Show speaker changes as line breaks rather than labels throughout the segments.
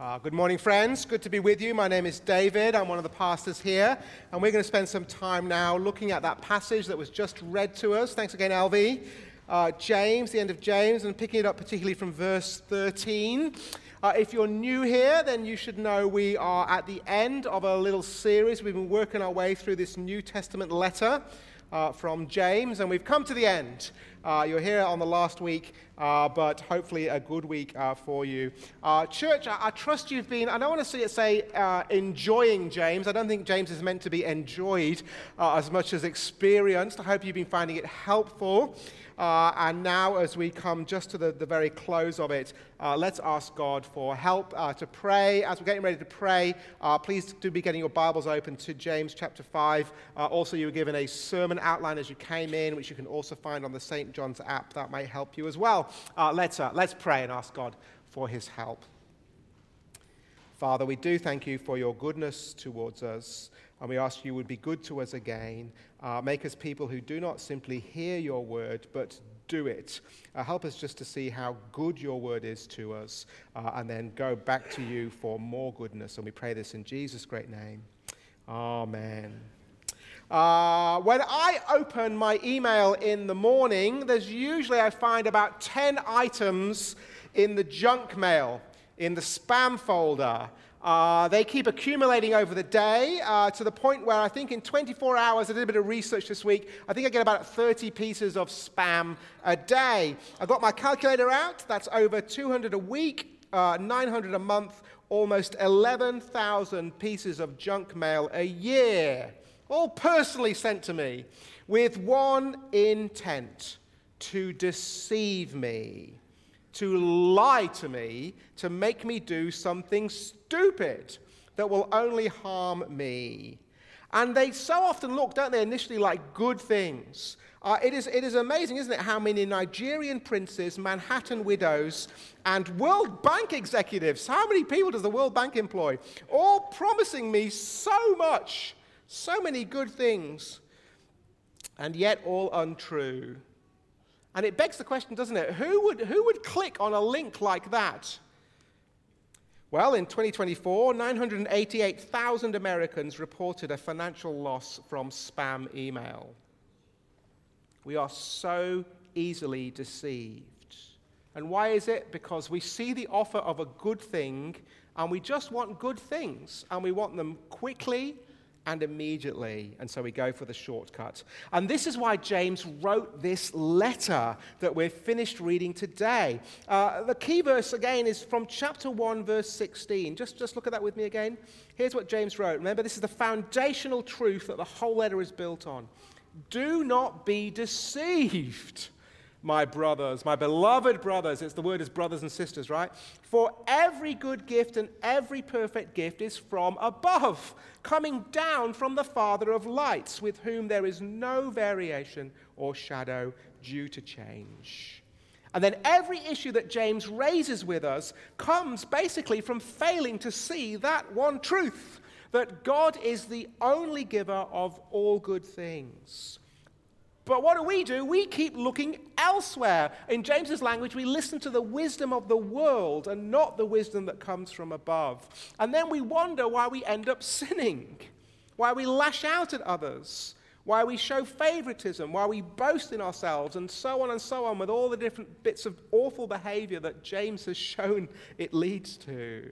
Good morning, friends. Good to be with you. My name is David. I'm one of the pastors here, and we're going to spend some time now looking at that passage that was just read to us. Thanks again, LV. James, the end of James, and picking it up particularly from verse 13. If you're new here, then you should know we are at the end of a little series. We've been working our way through this New Testament letter from James, and we've come to the end. You're here on the last week, but hopefully a good week for you. Church, I trust you've been, I don't want to say enjoying James. I don't think James is meant to be enjoyed as much as experienced. I hope you've been finding it helpful. And now as we come just to the very close of it, let's ask God for help to pray. As we're getting ready to pray, please do be getting your Bibles open to James chapter 5. Also, you were given a sermon outline as you came in, which you can also find on the St. John's app. That might help you as well. Let's pray and ask God for his help. Father, we do thank you for your goodness towards us, and we ask you would be good to us again. Make us people who do not simply hear your word, but do it. Help us just to see how good your word is to us, and then go back to you for more goodness. And we pray this in Jesus' great name. Amen. When I open my email in the morning, there's usually, I find, about 10 items in the junk mail, in the spam folder. They keep accumulating over the day to the point where I think in 24 hours, I did a bit of research this week, I think I get about 30 pieces of spam a day. I got my calculator out. That's over 200 a week, 900 a month, almost 11,000 pieces of junk mail a year, all personally sent to me with one intent: to deceive me, to lie to me, to make me do something stupid that will only harm me. And they so often look, don't they, initially like good things. It is amazing, isn't it, how many Nigerian princes, Manhattan widows, and World Bank executives, how many people does the World Bank employ, all promising me so much, so many good things, and yet all untrue. And it begs the question, doesn't it? Who would click on a link like that? Well, in 2024, 988,000 Americans reported a financial loss from spam email. We are so easily deceived. And why is it? Because we see the offer of a good thing, and we just want good things, and we want them quickly and immediately, and so we go for the shortcut. And this is why James wrote this letter that we've finished reading today. The key verse, again, is from chapter 1, verse 16. Just look at that with me again. Here's what James wrote. Remember, this is the foundational truth that the whole letter is built on. Do not be deceived, my brothers, my beloved brothers. The word is brothers and sisters, right? For every good gift and every perfect gift is from above, coming down from the Father of lights, with whom there is no variation or shadow due to change. And then every issue that James raises with us comes basically from failing to see that one truth, that God is the only giver of all good things. But what do? We keep looking elsewhere. In James's language, we listen to the wisdom of the world and not the wisdom that comes from above. And then we wonder why we end up sinning, why we lash out at others, why we show favoritism, why we boast in ourselves, and so on with all the different bits of awful behavior that James has shown it leads to.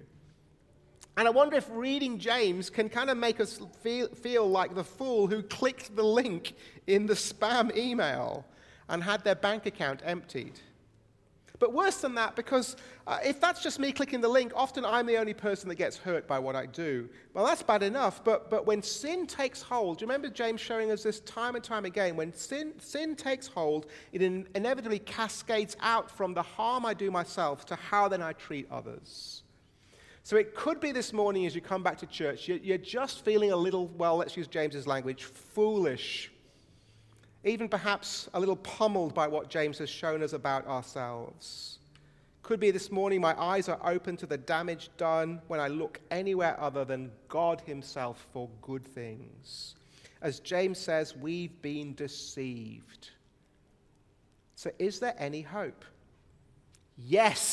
And I wonder if reading James can kind of make us feel like the fool who clicked the link in the spam email and had their bank account emptied. But worse than that, because if that's just me clicking the link, often I'm the only person that gets hurt by what I do. Well, that's bad enough, but when sin takes hold, do you remember James showing us this time and time again? When sin takes hold, it inevitably cascades out from the harm I do myself to how then I treat others. So it could be this morning as you come back to church, you're just feeling a little, well, let's use James's language, foolish. Even perhaps a little pummeled by what James has shown us about ourselves. Could be this morning my eyes are open to the damage done when I look anywhere other than God himself for good things. As James says, we've been deceived. So is there any hope? Yes.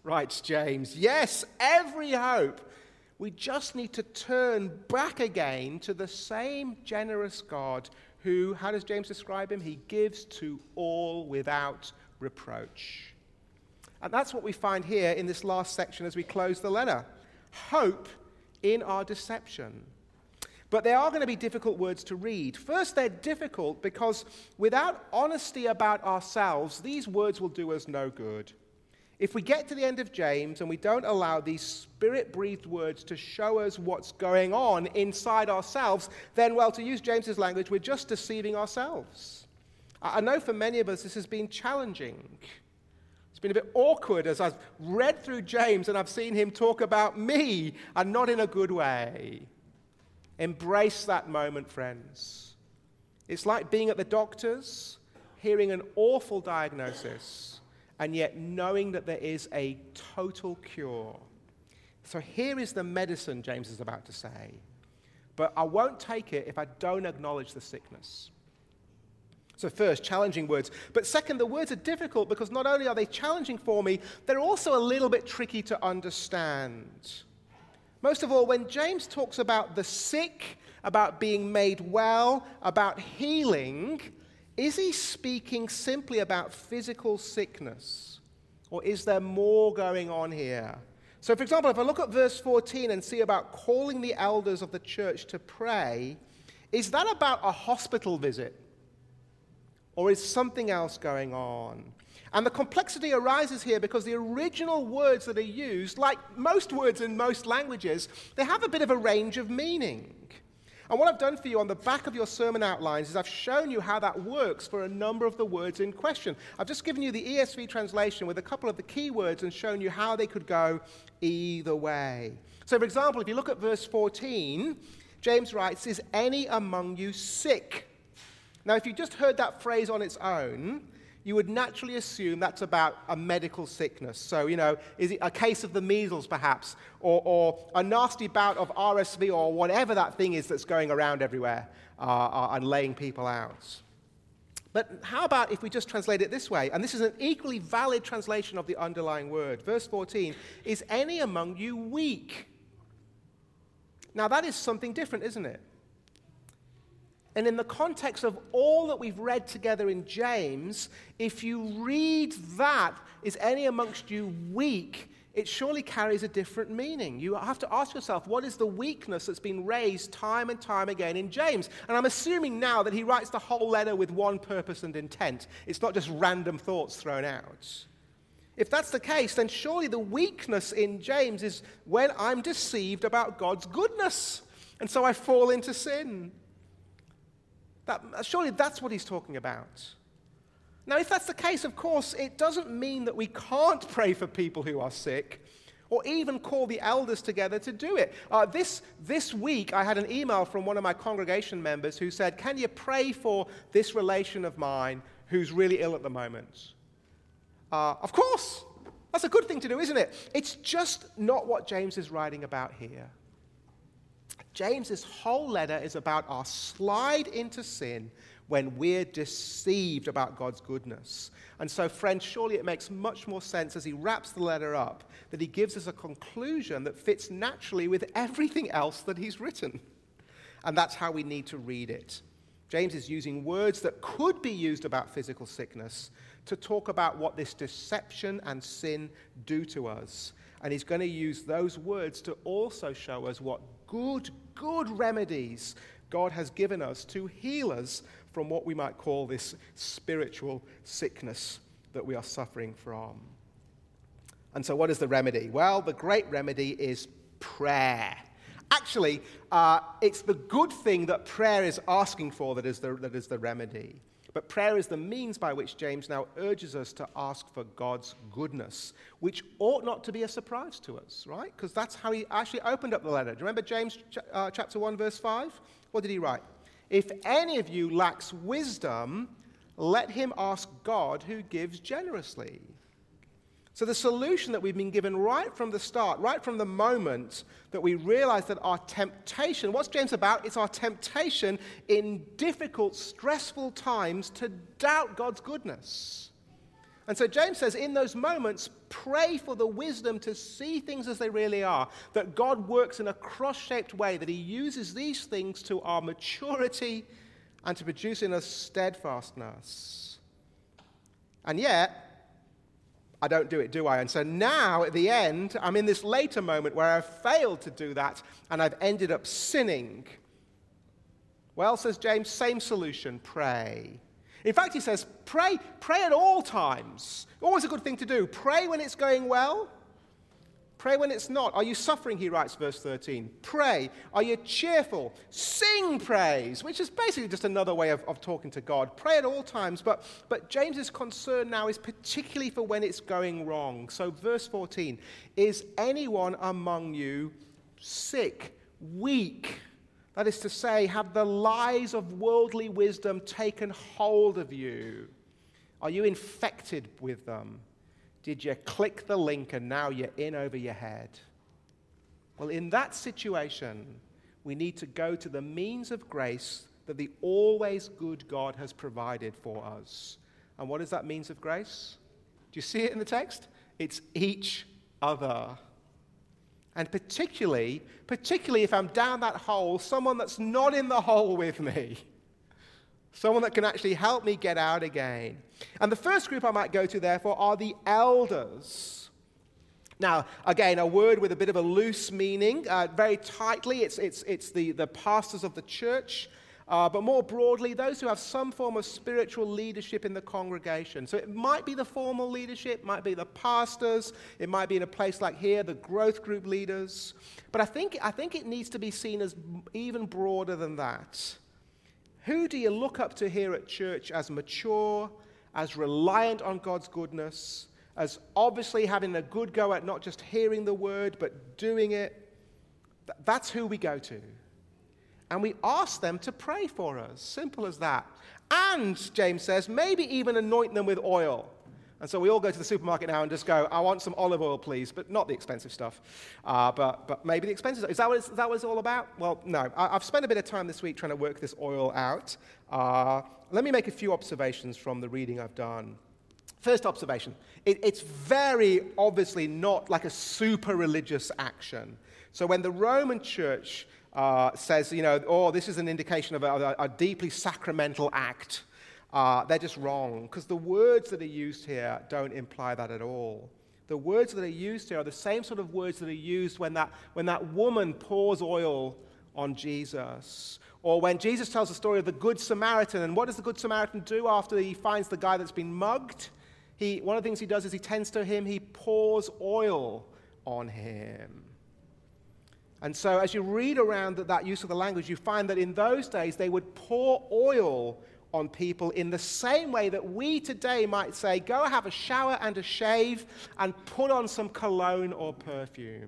writes James. Yes, every hope. We just need to turn back again to the same generous God who, how does James describe him? He gives to all without reproach. And that's what we find here in this last section as we close the letter. Hope in our deception. But they are going to be difficult words to read. First, they're difficult because without honesty about ourselves, these words will do us no good. If we get to the end of James and we don't allow these Spirit-breathed words to show us what's going on inside ourselves, then, well, to use James's language, we're just deceiving ourselves. I know for many of us this has been challenging. It's been a bit awkward as I've read through James and I've seen him talk about me, and not in a good way. Embrace that moment, friends. It's like being at the doctor's, hearing an awful diagnosis, and yet knowing that there is a total cure. So here is the medicine James is about to say. But I won't take it if I don't acknowledge the sickness. So first, challenging words. But second, the words are difficult because not only are they challenging for me, they're also a little bit tricky to understand. Most of all, when James talks about the sick, about being made well, about healing, is he speaking simply about physical sickness? Or is there more going on here? So, for example, if I look at verse 14 and see about calling the elders of the church to pray, is that about a hospital visit? Or is something else going on? And the complexity arises here because the original words that are used, like most words in most languages, they have a bit of a range of meaning. And what I've done for you on the back of your sermon outlines is I've shown you how that works for a number of the words in question. I've just given you the ESV translation with a couple of the key words and shown you how they could go either way. So, for example, if you look at verse 14, James writes, "Is any among you sick?" Now, if you just heard that phrase on its own, you would naturally assume that's about a medical sickness. So, is it a case of the measles, perhaps, or a nasty bout of RSV, or whatever that thing is that's going around everywhere and laying people out. But how about if we just translate it this way? And this is an equally valid translation of the underlying word. Verse 14, "Is any among you weak?" Now, that is something different, isn't it? And in the context of all that we've read together in James, if you read that, "Is any amongst you weak?" it surely carries a different meaning. You have to ask yourself, what is the weakness that's been raised time and time again in James? And I'm assuming now that he writes the whole letter with one purpose and intent. It's not just random thoughts thrown out. If that's the case, then surely the weakness in James is when I'm deceived about God's goodness, and so I fall into sin. Surely that's what he's talking about. Now, if that's the case, of course, it doesn't mean that we can't pray for people who are sick or even call the elders together to do it. This week, I had an email from one of my congregation members who said, "Can you pray for this relation of mine who's really ill at the moment?" Of course. That's a good thing to do, isn't it? It's just not what James is writing about here. James's whole letter is about our slide into sin when we're deceived about God's goodness. And so, friends, surely it makes much more sense as he wraps the letter up that he gives us a conclusion that fits naturally with everything else that he's written. And that's how we need to read it. James is using words that could be used about physical sickness to talk about what this deception and sin do to us. And he's going to use those words to also show us what good remedies God has given us to heal us from what we might call this spiritual sickness that we are suffering from. And so what is the remedy? Well, the great remedy is prayer. Actually, it's the good thing that prayer is asking for that is the remedy. But prayer is the means by which James now urges us to ask for God's goodness, which ought not to be a surprise to us, right? Because that's how he actually opened up the letter. Do you remember James chapter 1, verse 5? What did he write? "If any of you lacks wisdom, let him ask God who gives generously." So the solution that we've been given right from the start, right from the moment that we realize that our temptation, what's James about? It's our temptation in difficult, stressful times to doubt God's goodness. And so James says in those moments, Pray for the wisdom to see things as they really are, that God works in a cross-shaped way, that he uses these things to our maturity and to produce in us steadfastness. And yet, I don't do it, do I? And so now, at the end, I'm in this later moment where I've failed to do that and I've ended up sinning. Well, says James, same solution, pray. In fact, he says, pray at all times. Always a good thing to do. Pray when it's going well. Pray when it's not. Are you suffering, he writes, verse 13. Pray. Are you cheerful? Sing praise, which is basically just another way of talking to God. Pray at all times, but James's concern now is particularly for when it's going wrong. So verse 14, is anyone among you sick, weak? That is to say, have the lies of worldly wisdom taken hold of you? Are you infected with them? Did you click the link and now you're in over your head? Well, in that situation, we need to go to the means of grace that the always good God has provided for us. And what is that means of grace? Do you see it in the text? It's each other. And particularly if I'm down that hole, someone that's not in the hole with me. Someone that can actually help me get out again. And the first group I might go to, therefore, are the elders. Now, again, a word with a bit of a loose meaning. Very tightly, it's the pastors of the church. But more broadly, those who have some form of spiritual leadership in the congregation. So it might be the formal leadership, might be the pastors, it might be in a place like here, the growth group leaders. But I think it needs to be seen as even broader than that. Who do you look up to here at church as mature, as reliant on God's goodness, as obviously having a good go at not just hearing the word, but doing it? That's who we go to. And we ask them to pray for us. Simple as that. And, James says, maybe even anoint them with oil. And so we all go to the supermarket now and just go, I want some olive oil, please, but not the expensive stuff. But maybe the expensive stuff. Is that what it's all about? Well, no. I've spent a bit of time this week trying to work this oil out. Let me make a few observations from the reading I've done. First observation, it's very obviously not like a super religious action. So when the Roman church says, this is an indication of a deeply sacramental act, they're just wrong, because the words that are used here don't imply that at all. The words that are used here are the same sort of words that are used when that woman pours oil on Jesus, or when Jesus tells the story of the Good Samaritan. And what does the Good Samaritan do after he finds the guy that's been mugged? One of the things he does is he tends to him, he pours oil on him. And so as you read around that use of the language, you find that in those days they would pour oil on people in the same way that we today might say, go have a shower and a shave and put on some cologne or perfume.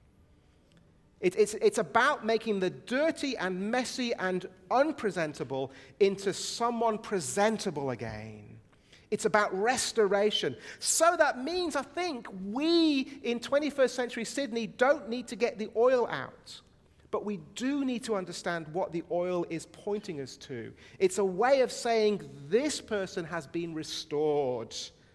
It's about making the dirty and messy and unpresentable into someone presentable again. It's about restoration. So that means, I think, we in 21st century Sydney don't need to get the oil out. But we do need to understand what the oil is pointing us to. It's a way of saying this person has been restored.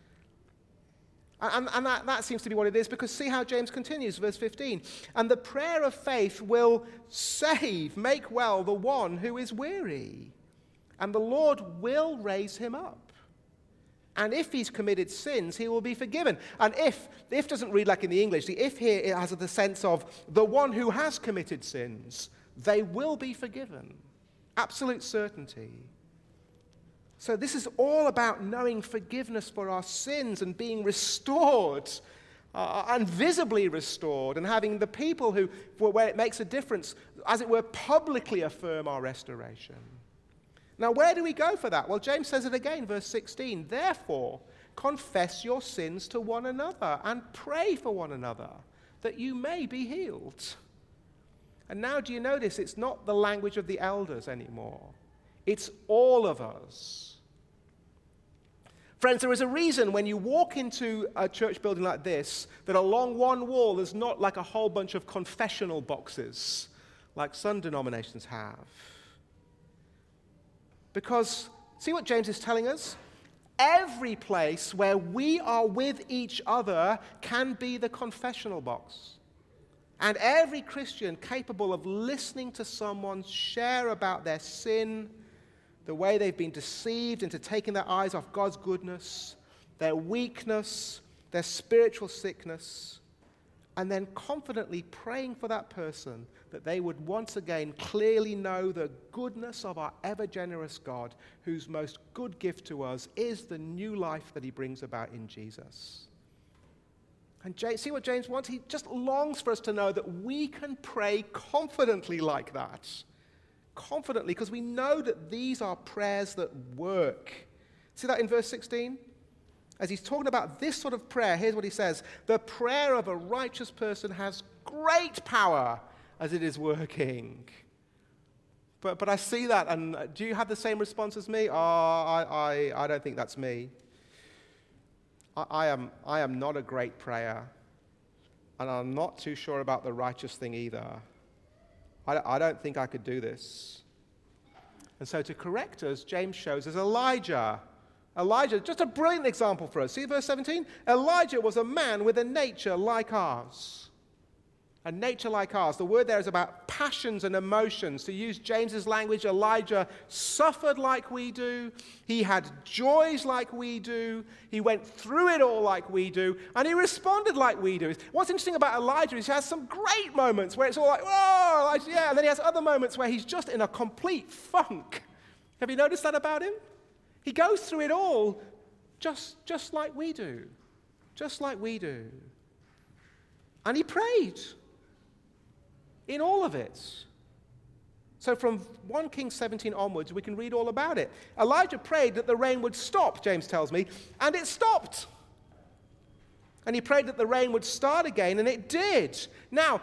And that seems to be what it is, because see how James continues, verse 15. And the prayer of faith will make well the one who is weary. And the Lord will raise him up. And if he's committed sins, he will be forgiven. And if doesn't read like in the English. The if here it has the sense of the one who has committed sins, they will be forgiven. Absolute certainty. So this is all about knowing forgiveness for our sins and being restored, and visibly restored, and having the people where it makes a difference, as it were, publicly affirm our restoration. Now, where do we go for that? Well, James says it again, verse 16. Therefore, confess your sins to one another and pray for one another, that you may be healed. And now, do you notice it's not the language of the elders anymore? It's all of us. Friends, there is a reason when you walk into a church building like this that along one wall there's not like a whole bunch of confessional boxes like some denominations have. Because, see what James is telling us? every place where we are with each other can be the confessional box. And every Christian capable of listening to someone share about their sin, the way they've been deceived into taking their eyes off God's goodness, their weakness, their spiritual sickness, and then confidently praying for that person that they would once again clearly know the goodness of our ever-generous God, whose most good gift to us is the new life that he brings about in Jesus. And see what James wants? He just longs for us to know that we can pray confidently like that. Confidently, because we know that these are prayers that work. See that in verse 16? As he's talking about this sort of prayer, here's what he says. The prayer of a righteous person has great power as it is working. But I see that, and do you have the same response as me? I don't think that's me. I am not a great prayer, and I'm not too sure about the righteous thing either. I don't think I could do this. And so to correct us, James shows us Elijah. Elijah, just a brilliant example for us. See verse 17? Elijah was a man with a nature like ours. A nature like ours. The word there is about passions and emotions. To use James's language, Elijah suffered like we do. He had joys like we do. He went through it all like we do. And he responded like we do. What's interesting about Elijah is he has some great moments where it's all like, whoa, Elijah, yeah. And then he has other moments where he's just in a complete funk. Have you noticed that about him? He goes through it all just like we do. Just like we do. And he prayed in all of it. So from 1 Kings 17 onwards, we can read all about it. Elijah prayed that the rain would stop, James tells me, and it stopped. And he prayed that the rain would start again, and it did. Now,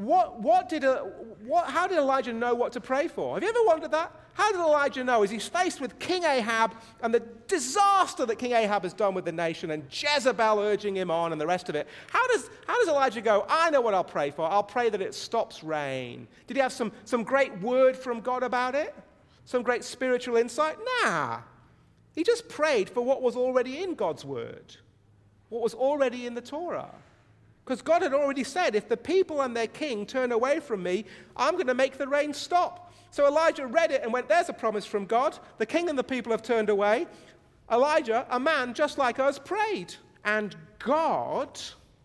how did Elijah know what to pray for? Have you ever wondered that? How did Elijah know? As he's faced with King Ahab and the disaster that King Ahab has done with the nation and Jezebel urging him on and the rest of it, how does Elijah go, I know what I'll pray for. I'll pray that it stops rain. Did he have some great word from God about it? Some great spiritual insight? Nah. He just prayed for what was already in God's word, what was already in the Torah. Because God had already said, if the people and their king turn away from me, I'm going to make the rain stop. So Elijah read it and went, there's a promise from God. The king and the people have turned away. Elijah, a man just like us, prayed. And God,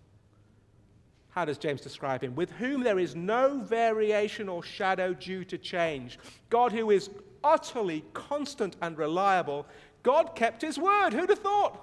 how does James describe him? With whom there is no variation or shadow due to change. God who is utterly constant and reliable. God kept his word. Who'd have thought?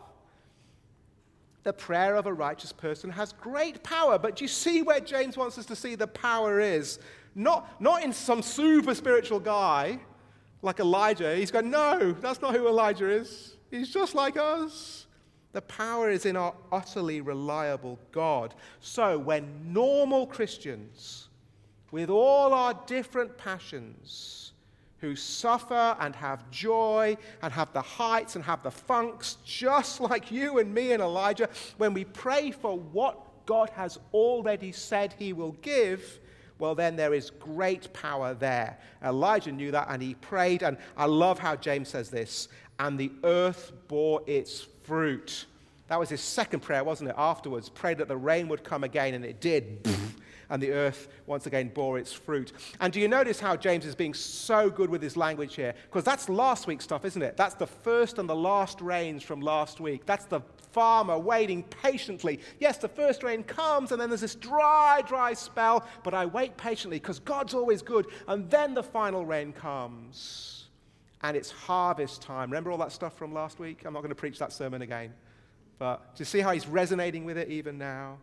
The prayer of a righteous person has great power. But do you see where James wants us to see the power is? Not in some super spiritual guy like Elijah. He's going, no, that's not who Elijah is. He's just like us. The power is in our utterly reliable God. So when normal Christians, with all our different passions, who suffer and have joy and have the heights and have the funks, just like you and me and Elijah, when we pray for what God has already said he will give, well, then there is great power there. Elijah knew that, and he prayed, and I love how James says this, and the earth bore its fruit. That was his second prayer, wasn't it? Afterwards, prayed that the rain would come again, and it did. And the earth once again bore its fruit. And do you notice how James is being so good with his language here? Because that's last week's stuff, isn't it? That's the first and the last rains from last week. That's the farmer waiting patiently. Yes, the first rain comes, and then there's this dry spell, but I wait patiently because God's always good. And then the final rain comes, and it's harvest time. Remember all that stuff from last week? I'm not going to preach that sermon again. But do you see how he's resonating with it even now?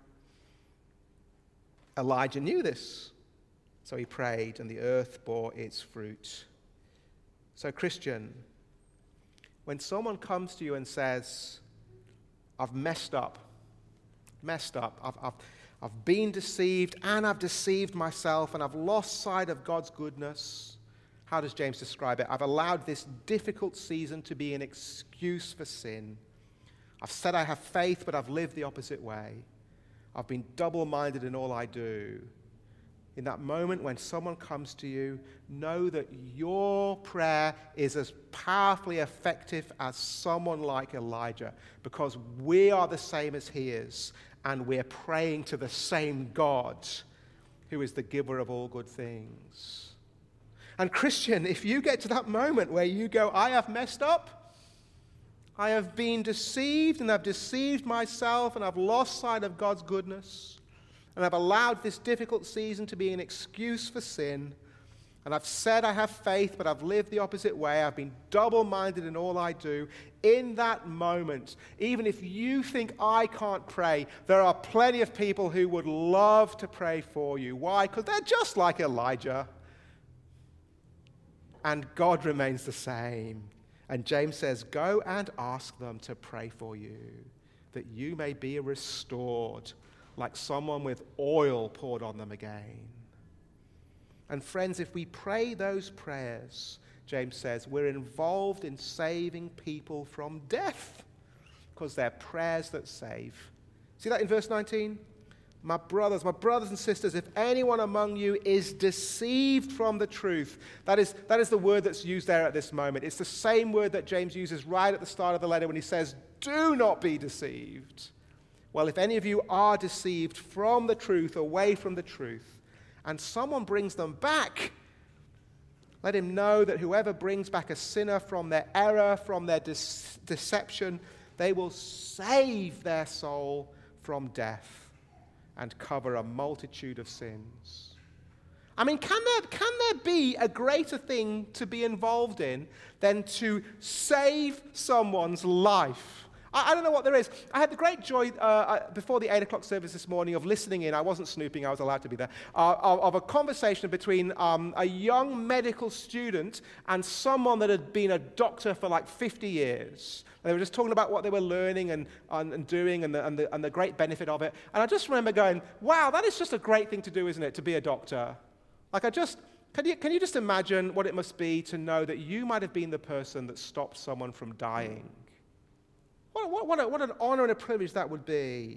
Elijah knew this, so he prayed, and the earth bore its fruit. So, Christian, when someone comes to you and says, I've messed up, I've been deceived, and I've deceived myself, and I've lost sight of God's goodness, how does James describe it? I've allowed this difficult season to be an excuse for sin. I've said I have faith, but I've lived the opposite way. I've been double-minded in all I do. In that moment when someone comes to you, know that your prayer is as powerfully effective as someone like Elijah, because we are the same as he is, and we're praying to the same God who is the giver of all good things. And Christian, if you get to that moment where you go, I have messed up, I have been deceived, and I've deceived myself, and I've lost sight of God's goodness, and I've allowed this difficult season to be an excuse for sin, and I've said I have faith, but I've lived the opposite way, I've been double-minded in all I do, in that moment, even if you think I can't pray, there are plenty of people who would love to pray for you. Why? Because they're just like Elijah. And God remains the same. And James says, go and ask them to pray for you, that you may be restored like someone with oil poured on them again. And friends, if we pray those prayers, James says, we're involved in saving people from death, because they're prayers that save. See that in verse 19? My brothers and sisters, if anyone among you is deceived from the truth, that is the word that's used there at this moment. It's the same word that James uses right at the start of the letter when he says, do not be deceived. Well, if any of you are deceived from the truth, away from the truth, and someone brings them back, let him know that whoever brings back a sinner from their error, from their deception, they will save their soul from death and cover a multitude of sins. I mean, can there be a greater thing to be involved in than to save someone's life? I don't know what there is. I had the great joy before the 8 o'clock service this morning of listening in. I wasn't snooping, I was allowed to be there, of a conversation between a young medical student and someone that had been a doctor for like 50 years. And they were just talking about what they were learning and doing and the great benefit of it. And I just remember going, wow, that is just a great thing to do, isn't it, to be a doctor? Like can you just imagine what it must be to know that you might have been the person that stopped someone from dying? What an honor and a privilege that would be.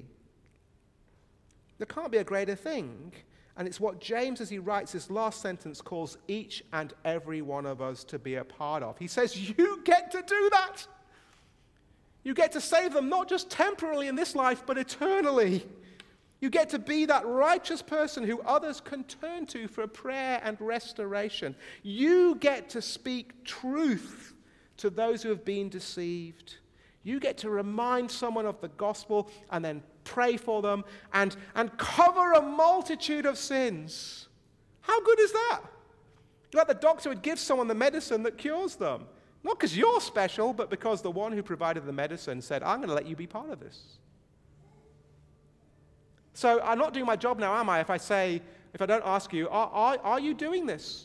There can't be a greater thing. And it's what James, as he writes this last sentence, calls each and every one of us to be a part of. He says, you get to do that. You get to save them, not just temporarily in this life, but eternally. You get to be that righteous person who others can turn to for prayer and restoration. You get to speak truth to those who have been deceived. You get to remind someone of the gospel and then pray for them and cover a multitude of sins. How good is that? Like the doctor would give someone the medicine that cures them. Not because you're special, but because the one who provided the medicine said, I'm going to let you be part of this. So I'm not doing my job now, am I, if I don't ask you, are you doing this?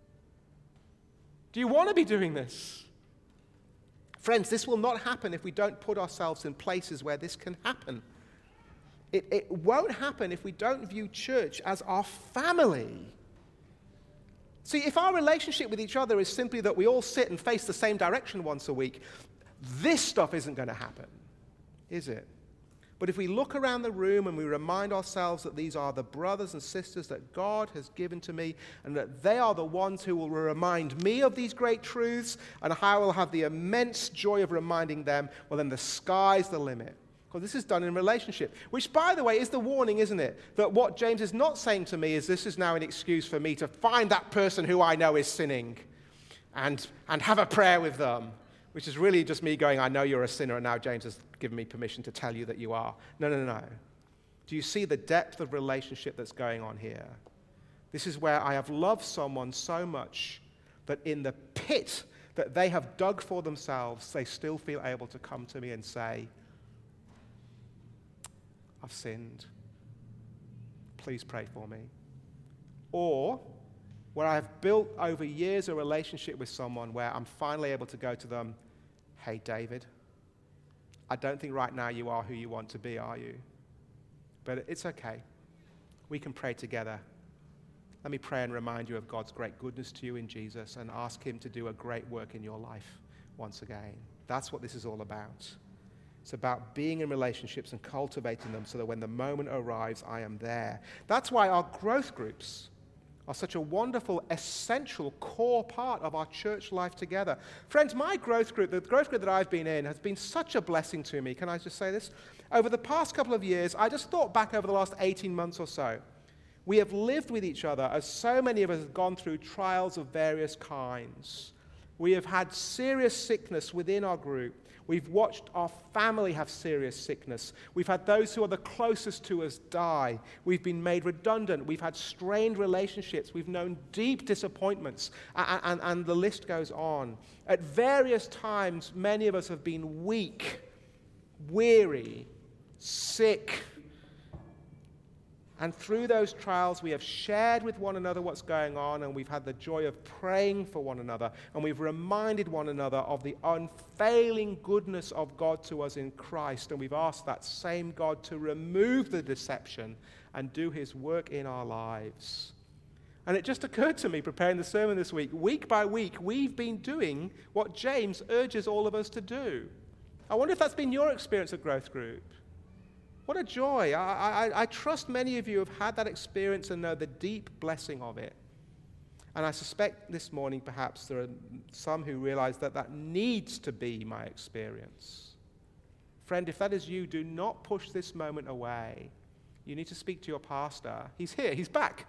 Do you want to be doing this? Friends, this will not happen if we don't put ourselves in places where this can happen. It won't happen if we don't view church as our family. See, if our relationship with each other is simply that we all sit and face the same direction once a week, this stuff isn't going to happen, is it? But if we look around the room and we remind ourselves that these are the brothers and sisters that God has given to me and that they are the ones who will remind me of these great truths and how I will have the immense joy of reminding them, well, then the sky's the limit. Because this is done in relationship, which, by the way, is the warning, isn't it? That what James is not saying to me is this is now an excuse for me to find that person who I know is sinning and have a prayer with them. Which is really just me going, I know you're a sinner, and now James has given me permission to tell you that you are. No. Do you see the depth of relationship that's going on here? This is where I have loved someone so much that in the pit that they have dug for themselves, they still feel able to come to me and say, I've sinned. Please pray for me. Or where I have built over years a relationship with someone where I'm finally able to go to them, hey, David, I don't think right now you are who you want to be, are you? But it's okay. We can pray together. Let me pray and remind you of God's great goodness to you in Jesus and ask him to do a great work in your life once again. That's what this is all about. It's about being in relationships and cultivating them so that when the moment arrives, I am there. That's why our growth groups are such a wonderful, essential, core part of our church life together. Friends, my growth group, the growth group that I've been in, has been such a blessing to me. Can I just say this? Over the past couple of years, I just thought back over the last 18 months or so. We have lived with each other as so many of us have gone through trials of various kinds. We have had serious sickness within our group. We've watched our family have serious sickness. We've had those who are the closest to us die. We've been made redundant. We've had strained relationships. We've known deep disappointments. And the list goes on. At various times, many of us have been weak, weary, sick. And through those trials, we have shared with one another what's going on, and we've had the joy of praying for one another, and we've reminded one another of the unfailing goodness of God to us in Christ, and we've asked that same God to remove the deception and do his work in our lives. And it just occurred to me, preparing the sermon this week by week, we've been doing what James urges all of us to do. I wonder if that's been your experience at Growth Group. What a joy. I trust many of you have had that experience and know the deep blessing of it. And I suspect this morning perhaps there are some who realize that that needs to be my experience. Friend, if that is you, do not push this moment away. You need to speak to your pastor. He's here. He's back.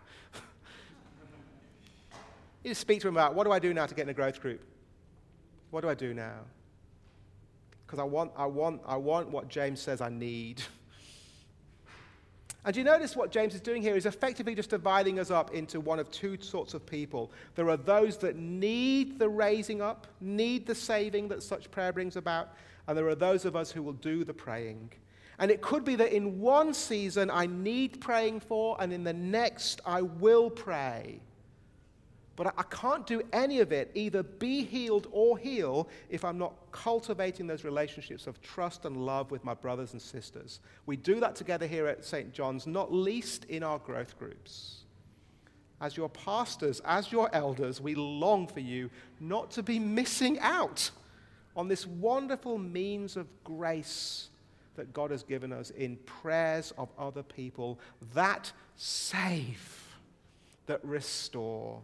You need to speak to him about, what do I do now to get in a growth group? What do I do now? Because I want what James says I need. And do you notice what James is doing here is effectively just dividing us up into one of two sorts of people. There are those that need the raising up, need the saving that such prayer brings about, and there are those of us who will do the praying. And it could be that in one season I need praying for, and in the next I will pray. But I can't do any of it, either be healed or heal, if I'm not cultivating those relationships of trust and love with my brothers and sisters. We do that together here at St. John's, not least in our growth groups. As your pastors, as your elders, we long for you not to be missing out on this wonderful means of grace that God has given us in prayers of other people that save, that restore.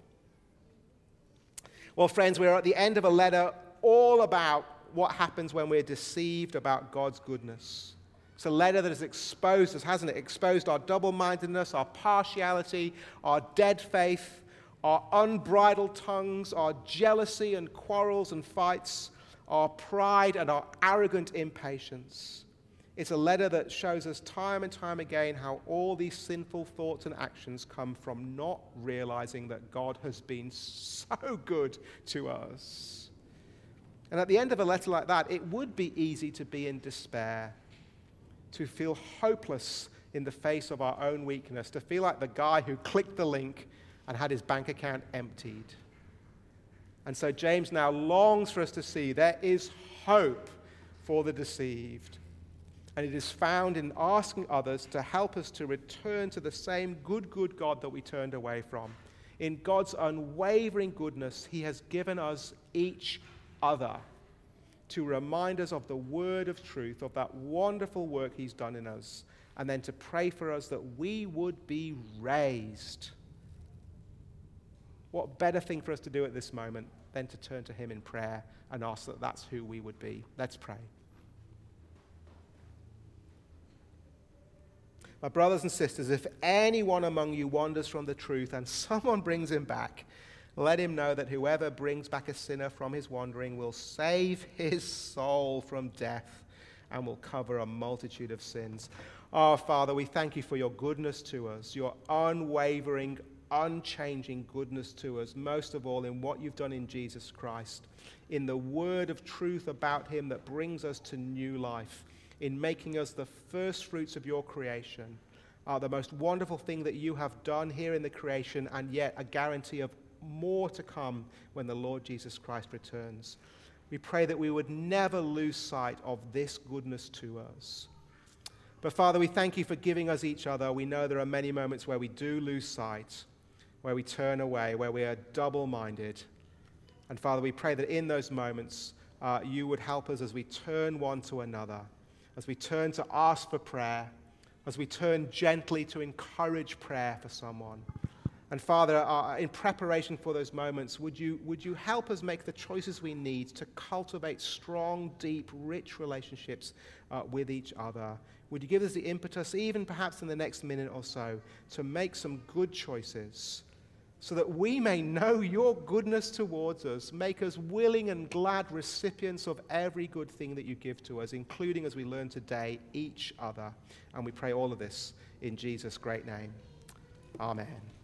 Well, friends, we're at the end of a letter all about what happens when we're deceived about God's goodness. It's a letter that has exposed us, hasn't it? Exposed our double-mindedness, our partiality, our dead faith, our unbridled tongues, our jealousy and quarrels and fights, our pride and our arrogant impatience. It's a letter that shows us time and time again how all these sinful thoughts and actions come from not realizing that God has been so good to us. And at the end of a letter like that, it would be easy to be in despair, to feel hopeless in the face of our own weakness, to feel like the guy who clicked the link and had his bank account emptied. And so James now longs for us to see there is hope for the deceived. And it is found in asking others to help us to return to the same good God that we turned away from. In God's unwavering goodness, he has given us each other to remind us of the word of truth, of that wonderful work he's done in us, and then to pray for us that we would be raised. What better thing for us to do at this moment than to turn to him in prayer and ask that that's who we would be. Let's pray. My brothers and sisters, if anyone among you wanders from the truth and someone brings him back, let him know that whoever brings back a sinner from his wandering will save his soul from death and will cover a multitude of sins. Oh, Father, we thank you for your goodness to us, your unwavering, unchanging goodness to us, most of all in what you've done in Jesus Christ, in the word of truth about him that brings us to new life, in making us the first fruits of your creation, the most wonderful thing that you have done here in the creation, and yet a guarantee of more to come when the Lord Jesus Christ returns. We pray that we would never lose sight of this goodness to us. But Father, we thank you for giving us each other. We know there are many moments where we do lose sight, where we turn away, where we are double-minded. And Father, we pray that in those moments, you would help us as we turn one to another, as we turn to ask for prayer, as we turn gently to encourage prayer for someone. And Father, in preparation for those moments, would you help us make the choices we need to cultivate strong, deep, rich relationships with each other? Would you give us the impetus, even perhaps in the next minute or so, to make some good choices so that we may know your goodness towards us, make us willing and glad recipients of every good thing that you give to us, including, as we learn today, each other. And we pray all of this in Jesus' great name. Amen.